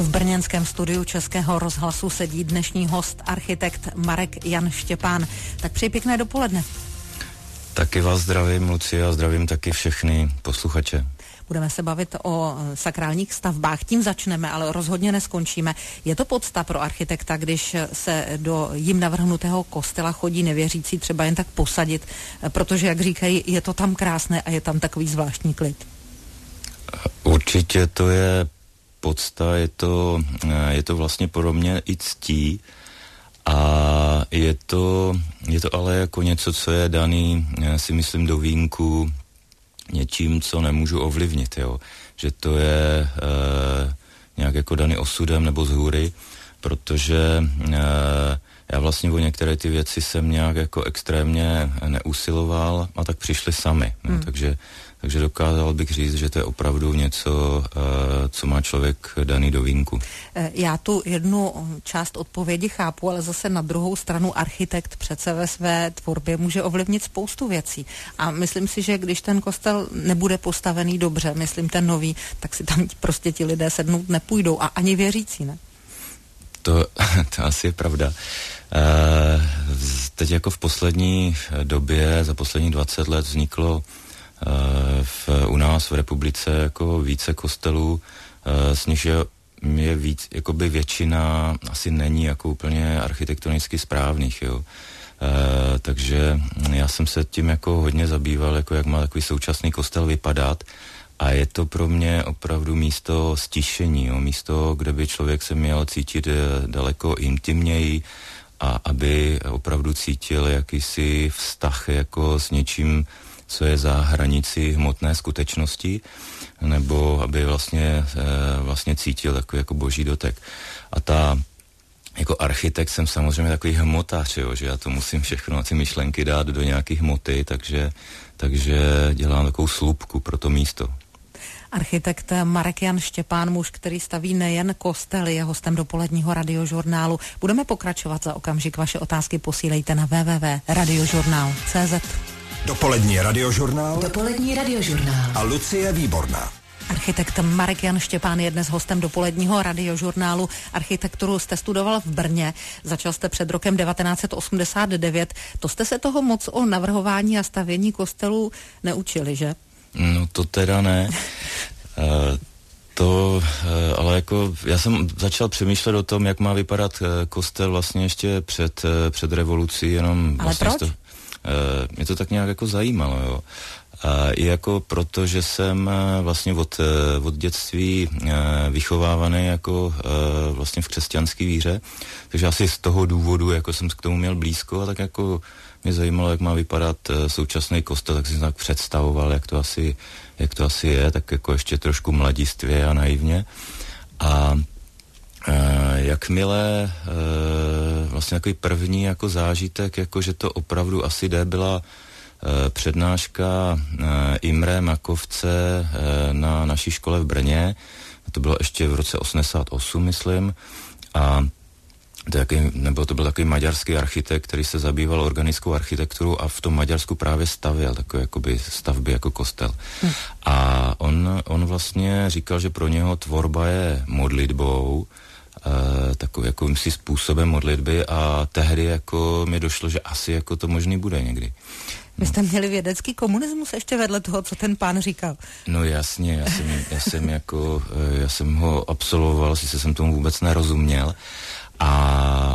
V brněnském studiu Českého rozhlasu sedí dnešní host, architekt Marek Jan Štěpán. Tak přeji pěkné dopoledne. Taky vás zdravím, Lucie, a zdravím taky všechny posluchače. Budeme se bavit o sakrálních stavbách, tím začneme, ale rozhodně neskončíme. Je to podsta pro architekta, když se do jim navrhnutého kostela chodí nevěřící třeba jen tak posadit, protože, jak říkají, je to tam krásné a je tam takový zvláštní klid? Určitě to je podsta, je to vlastně pro mě i ctí a je to ale jako něco, co je daný, já si myslím, do vínku něčím, co nemůžu ovlivnit, jo. Že to je nějak jako daný osudem nebo z hůry, protože já vlastně o některé ty věci jsem nějak jako extrémně neusiloval a tak přišli sami. No, takže dokázal bych říct, že to je opravdu něco, co má člověk daný do vínku. Já tu jednu část odpovědi chápu, ale zase na druhou stranu architekt přece ve své tvorbě může ovlivnit spoustu věcí. A myslím si, že když ten kostel nebude postavený dobře, myslím ten nový, tak si tam prostě ti lidé sednout nepůjdou a ani věřící, ne? To asi je pravda. Teď jako v poslední době, za poslední 20 let vzniklo u nás v republice jako více kostelů, z nich je víc, jakoby většina asi není jako úplně architektonicky správných, jo. Takže já jsem se tím jako hodně zabýval, jako jak má takový současný kostel vypadat, a je to pro mě opravdu místo stišení, jo, místo, kde by člověk se měl cítit daleko intimněji a aby opravdu cítil jakýsi vztah jako s něčím, co je za hranici hmotné skutečnosti, nebo aby vlastně cítil takový jako boží dotek. A jako architekt jsem samozřejmě takový hmotář, jo, že já to musím všechno ty myšlenky dát do nějaké hmoty, takže dělám takovou slupku pro to místo. Architekt Marek Jan Štěpán, muž, který staví nejen kostely, je hostem dopoledního radiožurnálu. Budeme pokračovat za okamžik. Vaše otázky posílejte na www.radiožurnál.cz. Dopolední radiožurnál. Dopolední radiožurnál. A Lucie Výborná. Architekt Marek Jan Štěpán je dnes hostem dopoledního radiožurnálu. Architekturu jste studoval v Brně, začal jste před rokem 1989. To jste se toho moc o navrhování a stavění kostelů neučili, že? No to teda ne. Ale jako já jsem začal přemýšlet o tom, jak má vypadat kostel vlastně ještě před revolucí, jenom ale vlastně proč? Mě to tak nějak jako zajímalo, jo. I jako proto, že jsem vlastně od dětství vychovávaný jako vlastně v křesťanské víře, takže asi z toho důvodu jako jsem k tomu měl blízko a tak jako mě zajímalo, jak má vypadat současný kostel, tak jsem si tak představoval, jak to asi je, tak jako ještě trošku mladistvě a naivně. A jakmile vlastně takový první jako zážitek, jako že to opravdu asi byla přednáška Imre Makovce na naší škole v Brně, to bylo ještě v roce 88, myslím, a to byl takový maďarský architekt, který se zabýval organickou architekturou a v tom Maďarsku právě stavěl takové jakoby stavby jako kostel. A on vlastně říkal, že pro něho tvorba je modlitbou, takovým jakýmsi způsobem modlitby, a tehdy jako mi došlo, že asi jako to možný bude někdy. Vy jste měli vědecký komunismus ještě vedle toho, co ten pán říkal. No jasně, já jsem ho absolvoval, sice jsem tomu vůbec nerozuměl, a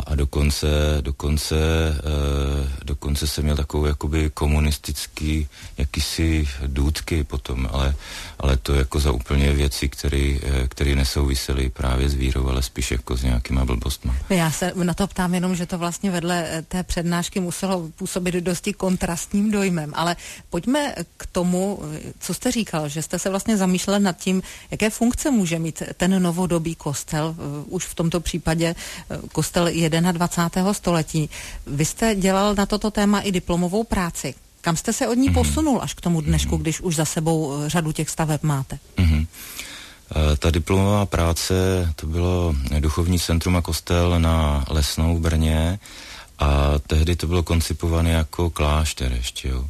dokonce jsem měl takovou jakoby komunistický jakýsi důtky potom, ale to jako za úplně věci, které nesouvisely právě s vírou, ale spíš jako s nějakýma blbostma. Já se na to ptám jenom, že to vlastně vedle té přednášky muselo působit dosti kontrastním dojmem, ale pojďme k tomu, co jste říkal, že jste se vlastně zamýšlel nad tím, jaké funkce může mít ten novodobý kostel, už v tomto případě kostel 21. století. Vy jste dělal na toto téma i diplomovou práci. Kam jste se od ní posunul až k tomu dnešku, když už za sebou řadu těch staveb máte? Ta diplomová práce, to bylo duchovní centrum a kostel na Lesnou v Brně, a tehdy to bylo koncipované jako klášter ještě, jo.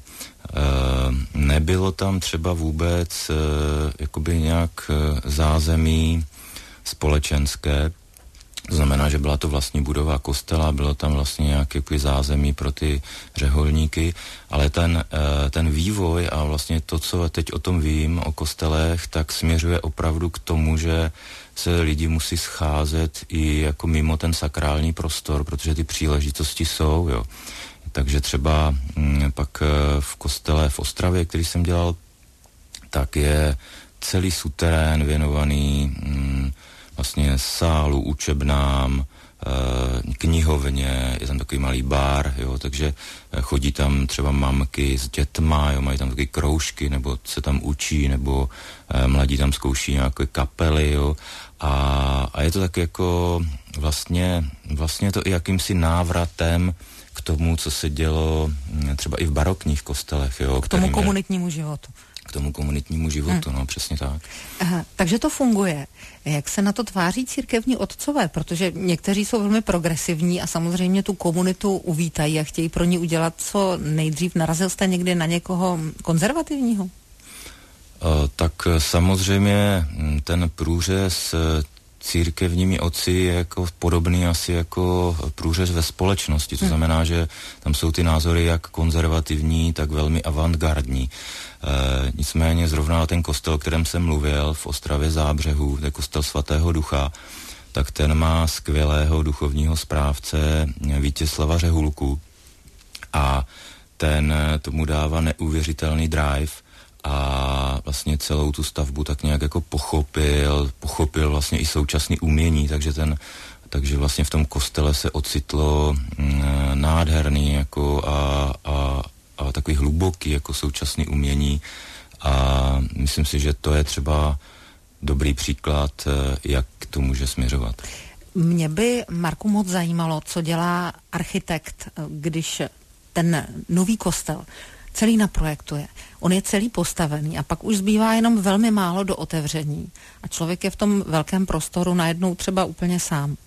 Nebylo tam třeba vůbec jakoby nějak zázemí společenské. To znamená, že byla to vlastní budova kostela, bylo tam vlastně nějaké zázemí pro ty řeholníky, ale ten vývoj a vlastně to, co teď o tom vím, o kostelech, tak směřuje opravdu k tomu, že se lidi musí scházet i jako mimo ten sakrální prostor, protože ty příležitosti jsou, jo. Takže třeba pak v kostele v Ostravě, který jsem dělal, tak je celý suterén věnovaný vlastně sálu, učebnám, knihovně, je tam takový malý bar, jo, takže chodí tam třeba mamky s dětma, jo, mají tam taky kroužky, nebo se tam učí, nebo mladí tam zkouší nějaké kapely, jo, a je to tak jako vlastně to i jakýmsi návratem k tomu, co se dělo třeba i v barokních kostelech, jo. K tomu komunitnímu životu. K tomu komunitnímu životu, no, přesně tak. Aha, takže to funguje. Jak se na to tváří církevní otcové? Protože někteří jsou velmi progresivní a samozřejmě tu komunitu uvítají a chtějí pro ní udělat co nejdřív. Narazil jste někdy na někoho konzervativního? Tak samozřejmě ten průřez církevními otci je jako podobný asi jako průřez ve společnosti. To znamená, že tam jsou ty názory jak konzervativní, tak velmi avantgardní. Nicméně zrovna ten kostel, o kterém jsem mluvil, v Ostravě Zábřehu, to je kostel svatého Ducha, tak ten má skvělého duchovního správce Vítězslava Řehulku a ten tomu dává neuvěřitelný drive a vlastně celou tu stavbu tak nějak jako pochopil vlastně i současný umění, takže vlastně v tom kostele se ocitlo nádherný jako a takový hluboký jako současný umění a myslím si, že to je třeba dobrý příklad, jak to může směřovat. Mě by, Marku, moc zajímalo, co dělá architekt, když ten nový kostel celý naprojektuje. On je celý postavený a pak už zbývá jenom velmi málo do otevření. A člověk je v tom velkém prostoru najednou třeba úplně sám.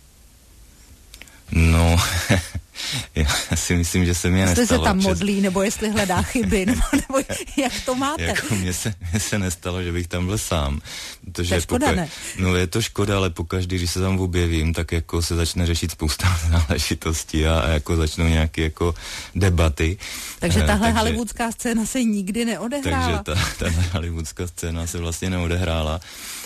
No, já si myslím, že se mě nestalo. Jestli se tam modlí, nebo jestli hledá chyby, nebo jak to máte? Jako mně se nestalo, že bych tam byl sám. To je škoda, ne? No je to škoda, ale pokaždý, když se tam objevím, tak jako se začne řešit spousta záležitostí a jako začnou nějaké jako debaty. Takže tahle hollywoodská scéna se nikdy neodehrála. Takže tahle hollywoodská scéna se vlastně neodehrála,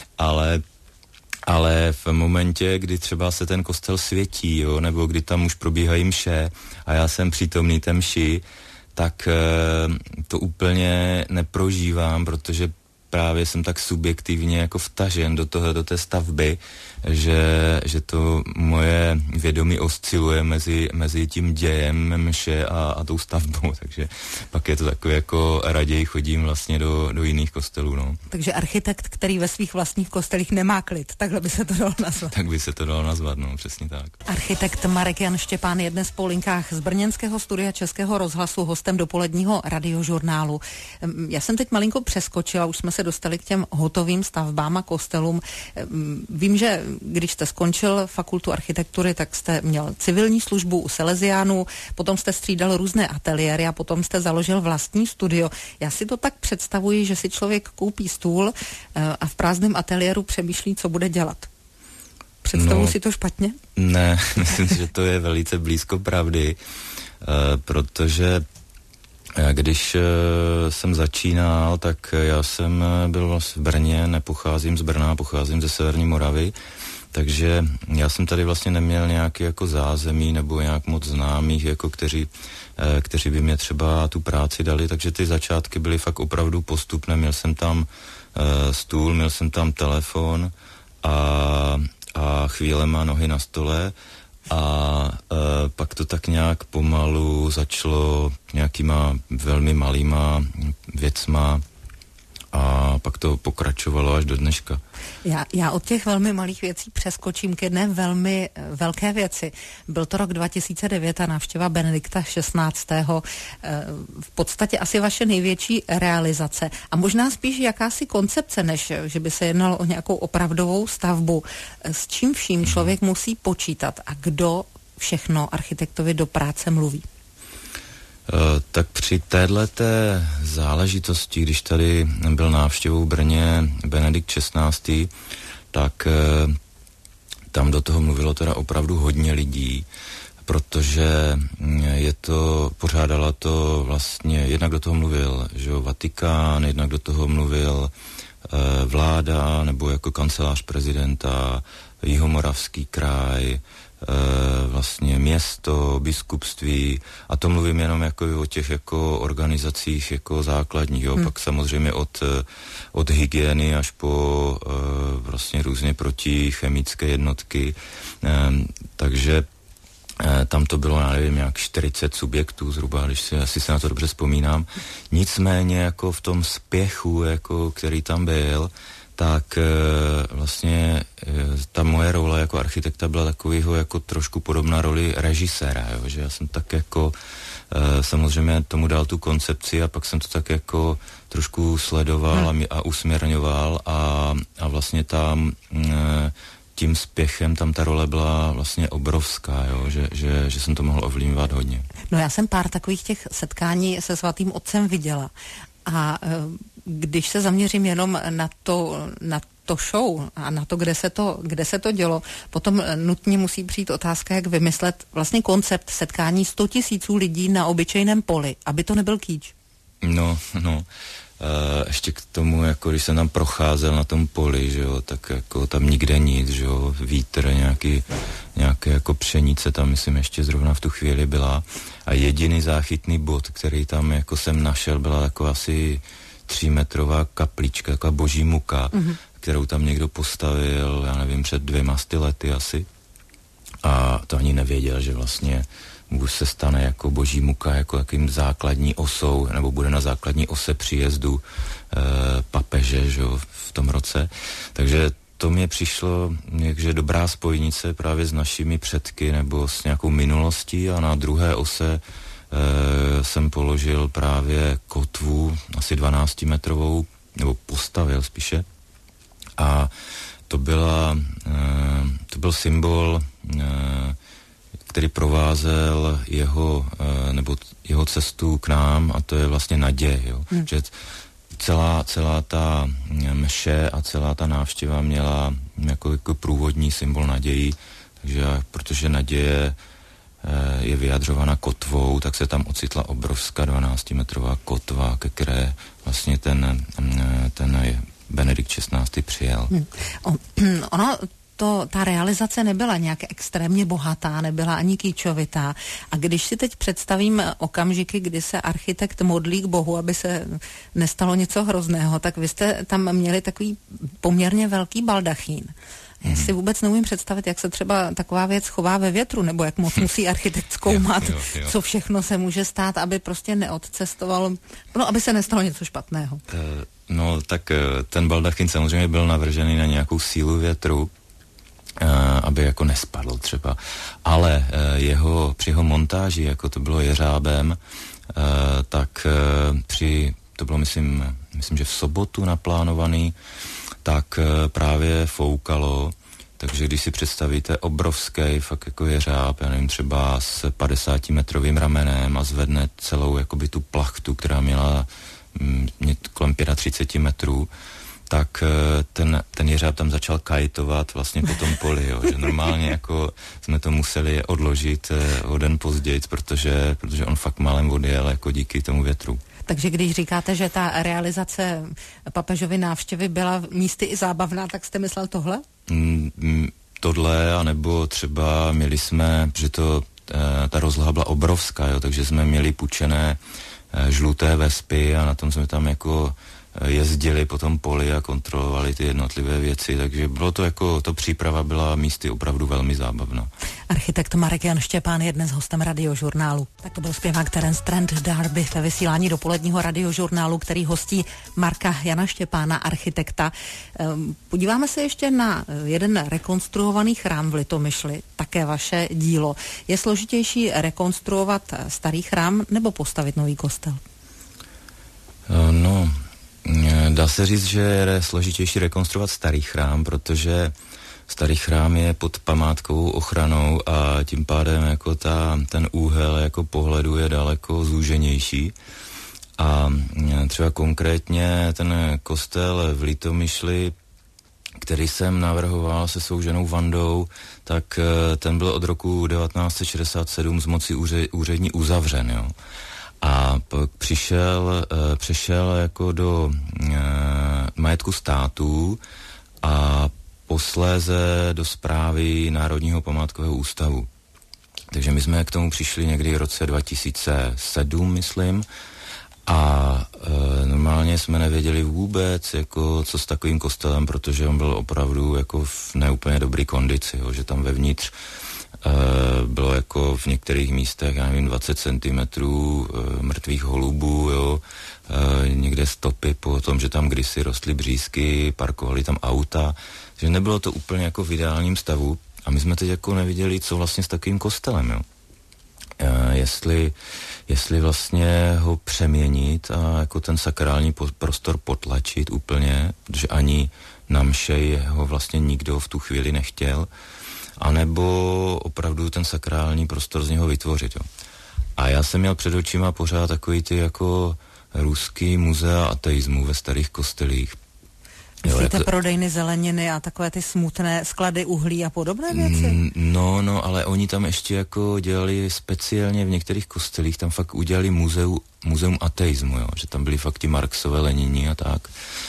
ale v momentě, kdy třeba se ten kostel světí, jo, nebo kdy tam už probíhají mše a já jsem přítomný té mši, tak to úplně neprožívám, protože právě jsem tak subjektivně jako vtažen do té stavby, že to moje vědomí osciluje mezi tím dějem mše a tou stavbou, takže pak je to takové jako raději chodím vlastně do jiných kostelů, no. Takže architekt, který ve svých vlastních kostelích nemá klid, takhle by se to dalo nazvat. Tak by se to dalo nazvat, no, přesně tak. Architekt Marek Jan Štěpán je dnes po linkách z brněnského studia Českého rozhlasu hostem dopoledního radiožurnálu. Já jsem teď malinko přeskočila, už jsme se dostali k těm hotovým stavbám a kostelům. Vím, že když jste skončil fakultu architektury, tak jste měl civilní službu u Salesiánů, potom jste střídal různé ateliéry a potom jste založil vlastní studio. Já si to tak představuji, že si člověk koupí stůl a v prázdném ateliéru přemýšlí, co bude dělat. Představuji si to špatně? Ne, myslím si, že to je velice blízko pravdy, protože když jsem začínal, tak já jsem byl vlastně v Brně, nepocházím z Brna, pocházím ze Severní Moravy, takže já jsem tady vlastně neměl nějaký jako zázemí nebo nějak moc známých, jako kteří by mě třeba tu práci dali, takže ty začátky byly fakt opravdu postupné. Měl jsem tam stůl, měl jsem tam telefon a chvílema nohy na stole a pak to tak nějak pomalu začalo nějakýma velmi malýma věcma a pak to pokračovalo až do dneška. Já od těch velmi malých věcí přeskočím k jedné velmi velké věci. Byl to rok 2009 a návštěva Benedikta XVI. V podstatě asi vaše největší realizace a možná spíš jakási koncepce, než že by se jednalo o nějakou opravdovou stavbu. S čím vším člověk musí počítat a kdo všechno architektovi do práce mluví? Tak při téhleté záležitosti, když tady byl návštěvou v Brně Benedikt XVI., tak tam do toho mluvilo teda opravdu hodně lidí, protože pořádala to vlastně, jednak do toho mluvil, že jo, Vatikán, jednak do toho mluvil vláda, nebo jako kancelář prezidenta, Jihomoravský kraj, vlastně město, biskupství, a to mluvím jenom jako o těch jako organizacích jako základních, jo. Pak samozřejmě od hygieny až po vlastně různě protichemické jednotky, takže tam to bylo, já nevím, jak 40 subjektů zhruba, asi se na to dobře vzpomínám. Nicméně jako v tom spěchu, jako, který tam byl, tak vlastně ta moje role jako architekta byla takovýho jako trošku podobná roli režiséra, jo? Že já jsem tak jako samozřejmě tomu dal tu koncepci a pak jsem to tak jako trošku sledoval a usměrňoval a vlastně tam tím spěchem tam ta role byla vlastně obrovská, jo? Že jsem to mohl ovlivňovat hodně. No já jsem pár takových těch setkání se svatým otcem viděla a když se zaměřím jenom na to show a na to, kde se to dělo, potom nutně musí přijít otázka, jak vymyslet vlastně koncept setkání 100 000 lidí na obyčejném poli, aby to nebyl kýč. No, ještě k tomu, jako když jsem tam procházel na tom poli, že jo, tak jako tam nikde nic, že jo, vítr, nějaké jako pšenice tam, myslím, ještě zrovna v tu chvíli byla a jediný záchytný bod, který tam jako jsem našel, byla jako asi 3metrová kaplička, taková boží muka, kterou tam někdo postavil, já nevím, před 200 lety asi. A to ani nevěděl, že vlastně už se stane jako boží muka, jako jakým základní osou, nebo bude na základní ose příjezdu papeže, že jo, v tom roce. Takže to mě přišlo, jakže dobrá spojnice právě s našimi předky nebo s nějakou minulostí a na druhé ose jsem položil právě kotvu, asi 12metrovou, nebo postavil spíše. A to byl symbol, který provázel jeho cestu k nám, a to je vlastně naděje. Jo. Že celá ta mše a celá ta návštěva měla jako průvodní symbol naději, takže protože naděje je vyjadřována kotvou, tak se tam ocitla obrovská 12metrová kotva, ke které vlastně ten Benedikt XVI. Přijel. Ta realizace nebyla nějak extrémně bohatá, nebyla ani kýčovitá. A když si teď představím okamžiky, kdy se architekt modlí k Bohu, aby se nestalo něco hrozného, tak vy jste tam měli takový poměrně velký baldachín. Já si vůbec neumím představit, jak se třeba taková věc chová ve větru, nebo jak moc musí architekt zkoumat, co všechno se může stát, aby prostě neodcestoval, aby se nestalo něco špatného. No, tak ten baldachín samozřejmě byl navržený na nějakou sílu větru, aby jako nespadl třeba. Ale při jeho montáži, jako to bylo jeřábem, tak to bylo myslím, že v sobotu naplánovaný, tak právě foukalo, takže když si představíte obrovský fakt jako jeřáb, já nevím, třeba s 50metrovým ramenem a zvedne celou jakoby tu plachtu, která měla kolem 35 metrů, tak ten jeřáb tam začal kajtovat vlastně po tom poli, jo, že normálně jako jsme to museli odložit o den později, protože on fakt málem odjel jako díky tomu větru. Takže když říkáte, že ta realizace papežovy návštěvy byla místy i zábavná, tak jste myslel tohle? Tohle, anebo třeba měli jsme, že ta rozloha byla obrovská, jo, takže jsme měli půjčené žluté vespy a na tom jsme tam jako jezdili po tom poli a kontrolovali ty jednotlivé věci, takže bylo to jako, příprava byla místy opravdu velmi zábavná. Architekt Marek Jan Štěpán je dnes hostem Radiožurnálu. Tak to byl zpěvák Terence Trent D'Arby ve vysílání dopoledního Radiožurnálu, který hostí Marka Jana Štěpána, architekta. Podíváme se ještě na jeden rekonstruovaný chrám v Litomyšli, také vaše dílo. Je složitější rekonstruovat starý chrám nebo postavit nový kostel? No, dá se říct, že je složitější rekonstruovat starý chrám, protože starý chrám je pod památkovou ochranou a tím pádem jako ten úhel jako pohledu je daleko zúženější. A třeba konkrétně ten kostel v Litomyšli, který jsem navrhoval se svou ženou Vandou, tak ten byl od roku 1967 z moci úřední uzavřen, jo. A přešel jako do majetku států a posléze do správy Národního památkového ústavu. Takže my jsme k tomu přišli někdy v roce 2007, myslím, a normálně jsme nevěděli vůbec, jako, co s takovým kostelem, protože on byl opravdu jako v neúplně dobrý kondici, jo, že tam vevnitř bylo jako v některých místech, já nevím, 20 cm mrtvých holubů, jo, někde stopy po tom, že tam kdysi rostly břízky, parkovali tam auta, že nebylo to úplně jako v ideálním stavu a my jsme teď jako neviděli, co vlastně s takovým kostelem, jo. Jestli vlastně ho přeměnit a jako ten sakrální prostor potlačit úplně, protože ani na mši ho vlastně nikdo v tu chvíli nechtěl, anebo opravdu ten sakrální prostor z něho vytvořit. Jo. A já jsem měl před očima pořád takový ty jako ruský muzea ateismu ve starých kostelích. Myslíte prodejny zeleniny a takové ty smutné sklady uhlí a podobné věci? No, ale oni tam ještě jako dělali speciálně v některých kostelích, tam fakt udělali muzeum ateismu, jo, že tam byli fakt ti Marxové, Lenini a tak.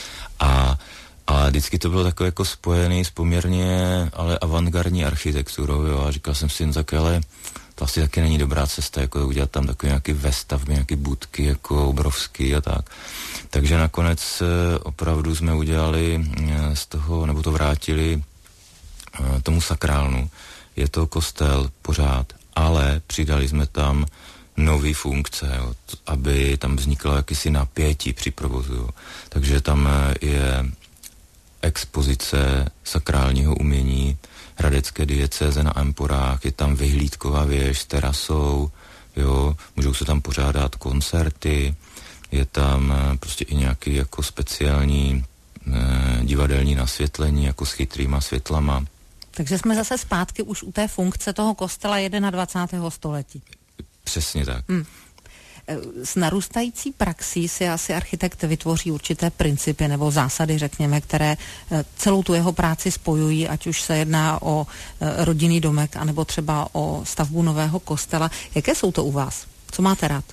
A vždycky to bylo takové jako spojené s poměrně ale avantgardní architekturou, jo, a říkal jsem si, no tak ale to asi taky není dobrá cesta, jako udělat tam takové nějaké vestavby, nějaké budky, jako obrovský a tak. Takže nakonec opravdu jsme udělali z toho, nebo to vrátili tomu sakrálnu. Je to kostel pořád, ale přidali jsme tam nový funkce, jo, aby tam vzniklo jakýsi napětí při provozu. Jo. Takže tam je expozice sakrálního umění hradecké diecéze na Emporách, je tam vyhlídková věž s terasou, jo, můžou se tam pořádat koncerty, je tam prostě i nějaký jako speciální divadelní nasvětlení, jako s chytrýma světlama. Takže jsme zase zpátky už u té funkce toho kostela 21. století. Přesně tak. S narůstající praxí si asi architekt vytvoří určité principy nebo zásady, řekněme, které celou tu jeho práci spojují, ať už se jedná o rodinný domek, anebo třeba o stavbu nového kostela. Jaké jsou to u vás? Co máte rád?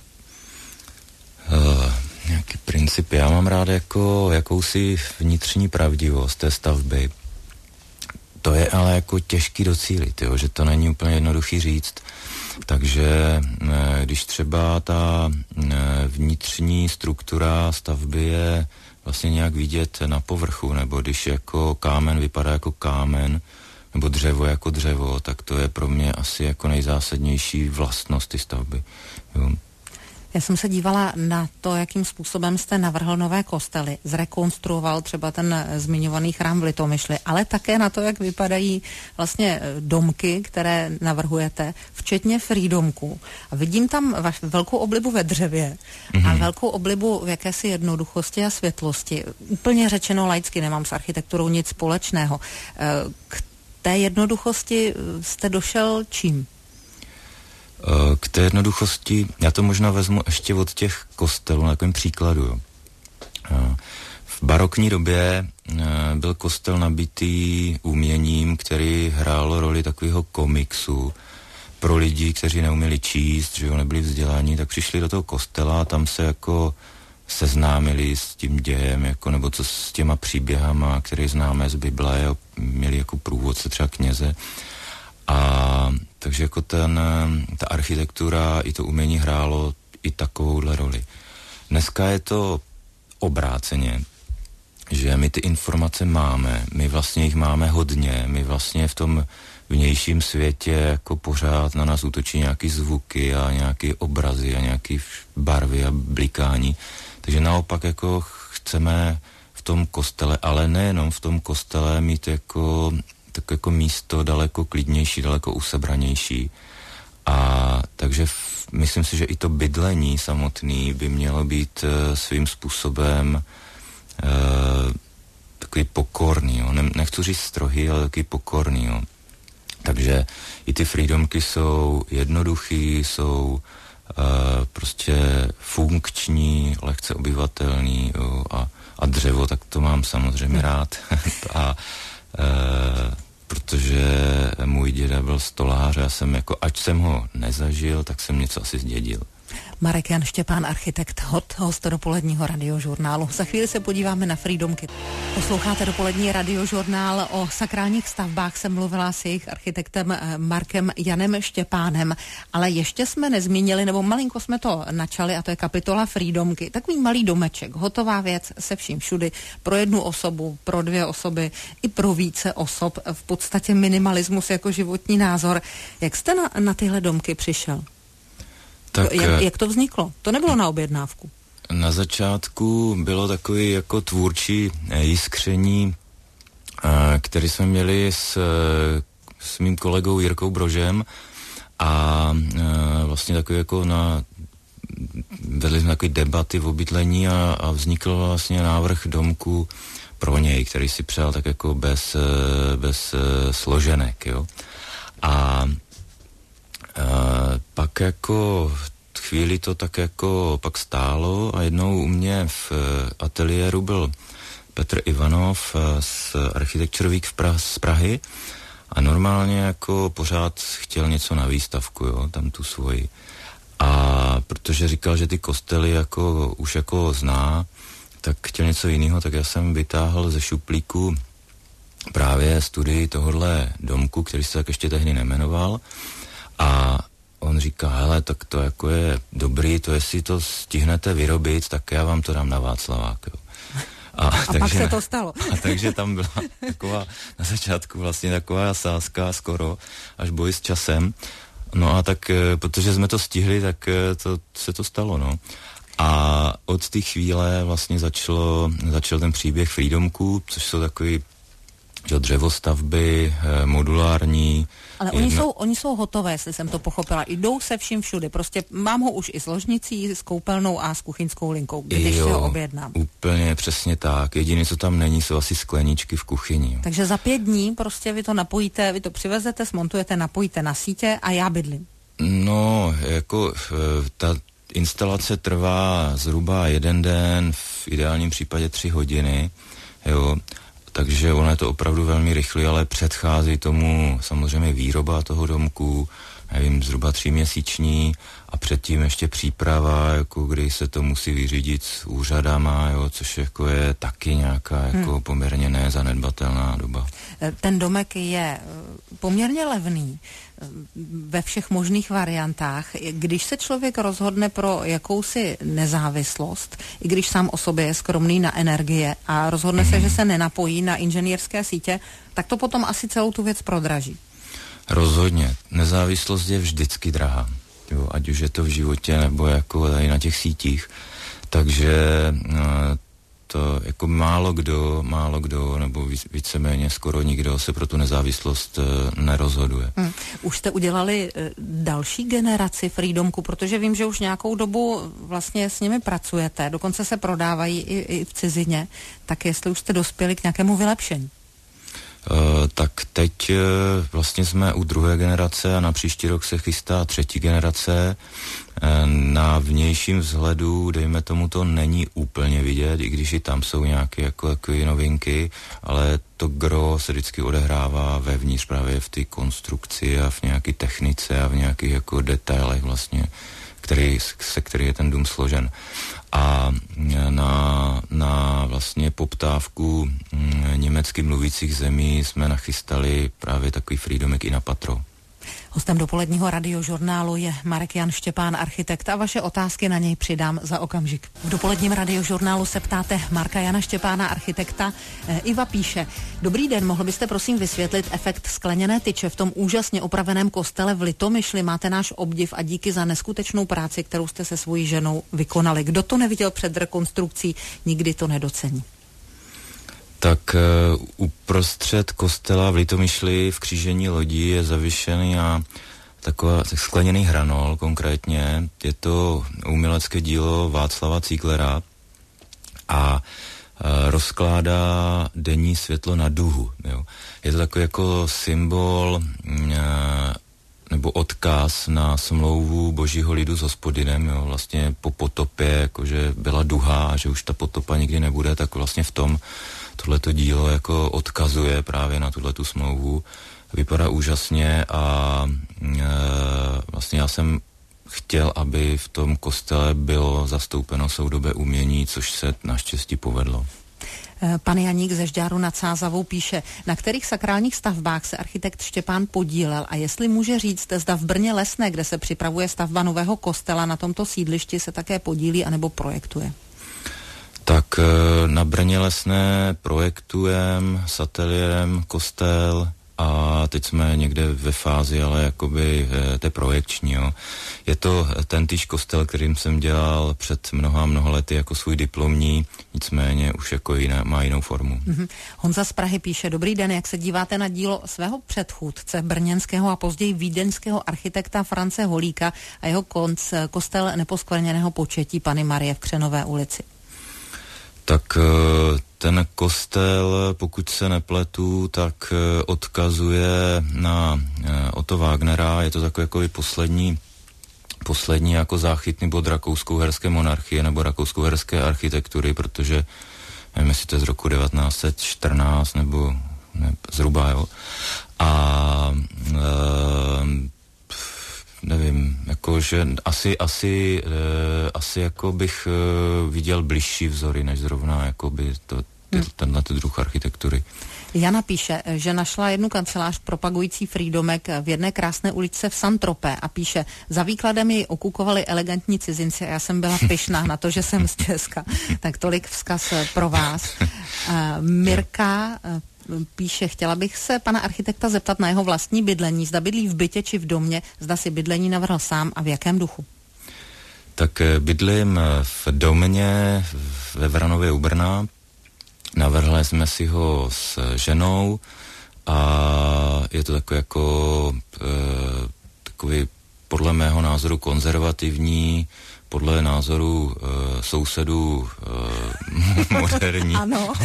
Nějaký princip. Já mám rád jako jakousi vnitřní pravdivost té stavby. To je ale jako těžký docílit, jo, že to není úplně jednoduchý říct. Takže když třeba ta vnitřní struktura stavby je vlastně nějak vidět na povrchu, nebo když jako kámen vypadá jako kámen, nebo dřevo jako dřevo, tak to je pro mě asi jako nejzásadnější vlastnost ty stavby. Jo. Já jsem se dívala na to, jakým způsobem jste navrhl nové kostely, zrekonstruoval třeba ten zmiňovaný chrám v Litomyšli, ale také na to, jak vypadají vlastně domky, které navrhujete, včetně freedomků. A vidím tam velkou oblibu ve dřevě a velkou oblibu v jakési jednoduchosti a světlosti. Úplně řečeno laicky, nemám s architekturou nic společného. K té jednoduchosti jste došel čím? K té jednoduchosti, já to možná vezmu ještě od těch kostelů na takovém příkladu. Jo. V barokní době byl kostel nabitý uměním, který hrálo roli takového komiksu pro lidi, kteří neuměli číst, že jo, nebyli vzdělaní, tak přišli do toho kostela a tam se jako seznámili s tím dějem, jako, nebo co s těma příběhama, které známe z Bible, měli jako průvodce třeba kněze. A takže jako ta architektura i to umění hrálo i takovouhle roli. Dneska je to obráceně, že my ty informace máme, my vlastně jich máme hodně, my vlastně v tom vnějším světě jako pořád na nás útočí nějaký zvuky a nějaké obrazy a nějaké barvy a blikání. Takže naopak jako chceme v tom kostele, ale nejenom v tom kostele mít jako místo daleko klidnější, daleko usebranější. A takže myslím si, že i to bydlení samotný by mělo být svým způsobem takový pokorný. Jo. Nechci říct strohý, ale takový pokorný. Jo. Takže i ty freedomky jsou jednoduchý, jsou prostě funkční, lehce obyvatelný, jo, a dřevo, tak to mám samozřejmě rád. A protože můj děda byl stolář a já jsem jako, ať jsem ho nezažil, tak jsem něco asi zdědil. Marek Jan Štěpán, architekt, host dopoledního radiožurnálu. Za chvíli se podíváme na Freedomky. Posloucháte dopolední radiožurnál. O sakrálních stavbách jsem mluvila s jejich architektem Markem Janem Štěpánem, ale ještě jsme nezmínili, nebo malinko jsme to načali, a to je kapitola Freedomky. Takový malý domeček, hotová věc se vším všudy, pro jednu osobu, pro 2 osoby, i pro více osob, v podstatě minimalismus jako životní názor. Jak jste na tyhle domky přišel? Tak, jak to vzniklo? To nebylo na objednávku. Na začátku bylo takový jako tvůrčí jiskření, který jsme měli s mým kolegou Jirkou Brožem a vlastně takový jako vedli jsme takové debaty v obydlení a vznikl vlastně návrh domku pro něj, který si přál tak jako bez složenek, jo. A pak jako chvíli to tak jako pak stálo a jednou u mě v ateliéru byl Petr Ivanov z Architecture Week z Prahy a normálně jako pořád chtěl něco na výstavku, jo, tam tu svoji. A protože říkal, že ty kostely jako už jako zná, tak chtěl něco jiného, tak já jsem vytáhl ze šuplíku právě studii tohohle domku, který se tak ještě tehdy nejmenoval. A on říká, hele, tak to jako je dobrý, to jestli to stihnete vyrobit, tak já vám to dám na Václavák, jo. A pak se to stalo. A takže tam byla taková, na začátku vlastně taková sázka skoro, až boj s časem. No a tak, protože jsme to stihli, tak se to stalo, no. A od té chvíle vlastně začal ten příběh Freedomků, což jsou takový dřevostavby, modulární. Ale oni jsou hotové, jestli jsem to pochopila. Jdou se vším všude. Prostě mám ho už i s ložnicí, s koupelnou a s kuchyňskou linkou, když si ho objednám. Úplně přesně tak. Jediné, co tam není, jsou asi skleničky v kuchyni. Takže za 5 dní prostě vy to napojíte, vy to přivezete, smontujete, napojíte na sítě a já bydlím. No, jako ta instalace trvá zhruba 1 den, v ideálním případě 3 hodiny, jo. Takže ono je to opravdu velmi rychlé, ale předchází tomu samozřejmě výroba toho domku, nevím, zhruba 3měsíční a předtím ještě příprava, jako kdy se to musí vyřídit s úřadama, jo, což jako je taky nějaká jako poměrně nezanedbatelná doba. Ten domek je poměrně levný ve všech možných variantách. Když se člověk rozhodne pro jakousi nezávislost, i když sám o sobě je skromný na energie a rozhodne se, že se nenapojí na inženýrské sítě, tak to potom asi celou tu věc prodraží. Rozhodně. Nezávislost je vždycky drahá. Jo, ať už je to v životě nebo jako tady na těch sítích. Takže to jako málo kdo nebo víceméně skoro nikdo se pro tu nezávislost nerozhoduje. Už jste udělali další generaci Freedomku, protože vím, že už nějakou dobu vlastně s nimi pracujete, dokonce se prodávají i v cizině, tak jestli už jste dospěli k nějakému vylepšení. Tak teď vlastně jsme u 2. generace a na příští rok se chystá 3. generace. Na vnějším vzhledu, dejme tomu, to není úplně vidět, i když i tam jsou nějaké jako novinky, ale to gro se vždycky odehrává vevnitř právě v té konstrukci a v nějaké technice a v nějakých jako detailech vlastně, který je ten dům složen. A na vlastně poptávku německy mluvících zemí jsme nachystali právě takový Freedomek i na patro. Hostem dopoledního radiožurnálu je Marek Jan Štěpán, architekt, a vaše otázky na něj přidám za okamžik. V dopoledním radiožurnálu se ptáte Marka Jana Štěpána, architekta. Iva píše: Dobrý den, mohl byste prosím vysvětlit efekt skleněné tyče v tom úžasně opraveném kostele v Litomyšli? Máte náš obdiv a díky za neskutečnou práci, kterou jste se svojí ženou vykonali. Kdo to neviděl před rekonstrukcí, nikdy to nedocení. Tak uprostřed kostela v Litomyšli v křížení lodí je zavěšený a taková skleněný hranol konkrétně. Je to umělecké dílo Václava Cíglera a rozkládá denní světlo na duhu. Jo. Je to takový jako symbol nebo odkaz na smlouvu božího lidu s Hospodinem, jo, vlastně po potopě, jakože byla duha a že už ta potopa nikdy nebude, tak vlastně v tom tohleto dílo jako odkazuje právě na tuhletu smlouvu. Vypadá úžasně a vlastně já jsem chtěl, aby v tom kostele bylo zastoupeno soudobé umění, což se naštěstí povedlo. Pan Janík ze Žďáru nad Sázavou píše, na kterých sakrálních stavbách se architekt Štěpán podílel a jestli může říct, zda v Brně Lesné, kde se připravuje stavba nového kostela, na tomto sídlišti se také podílí anebo projektuje. Tak na Brně Lesné projektujeme s ateliérem kostel a teď jsme někde ve fázi, ale jakoby té projekční, jo. Je to tentýž kostel, kterým jsem dělal před mnoha lety jako svůj diplomní, nicméně už jako má jinou formu. Honza z Prahy píše, dobrý den, jak se díváte na dílo svého předchůdce, brněnského a později vídeňského architekta France Holíka a jeho kostel Neposkvrněného početí Panny Marie v Křenové ulici? Tak ten kostel, pokud se nepletu, tak odkazuje na Otto Wagnera, je to takový jako poslední jako záchytný bod rakousko-uherské monarchie nebo rakousko-uherské architektury, protože nevím, jestli to je z roku 1914 nebo ne, zhruba, jo. A nevím, jakože asi jako bych viděl bližší vzory, než zrovna jakoby tenhle druh architektury. Jana píše, že našla jednu kancelář propagující freedomek v jedné krásné uličce v Saint-Tropez a píše, za výkladem jej okukovali elegantní cizinci a já jsem byla pyšná na to, že jsem z Česka. Tak tolik vzkaz pro vás. Mirka píše, chtěla bych se pana architekta zeptat na jeho vlastní bydlení, zda bydlí v bytě či v domě, zda si bydlení navrhl sám a v jakém duchu. Tak bydlím v domě ve Vranově u Brna. Navrhli jsme si ho s ženou a je to takový podle mého názoru konzervativní, podle názoru sousedů moderní. Ano.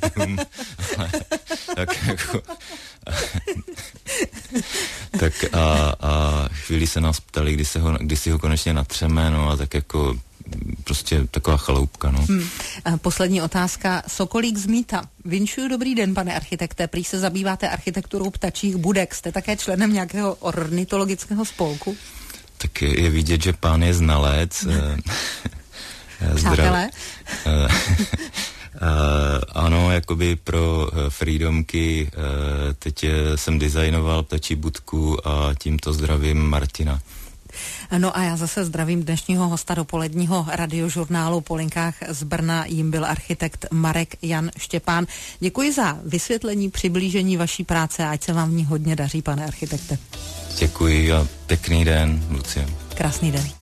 Tak a chvíli se nás ptali, kdy si ho konečně natřeme, no a tak jako prostě taková chaloupka, no. Poslední otázka. Sokolík z Míta. Vinčuju, dobrý den, pane architekte. Prý se zabýváte architekturou ptačích budek. Jste také členem nějakého ornitologického spolku? Tak je vidět, že pán je znalec. Přátelé? Ano, jakoby pro freedomky teď jsem designoval ptačí budku a tímto zdravím Martina. No a já zase zdravím dnešního hosta dopoledního radiožurnálu Po linkách z Brna, jím byl architekt Marek Jan Štěpán. Děkuji za vysvětlení, přiblížení vaší práce a ať se vám v ní hodně daří, pane architekte. Děkuji a pěkný den, Lucie. Krásný den.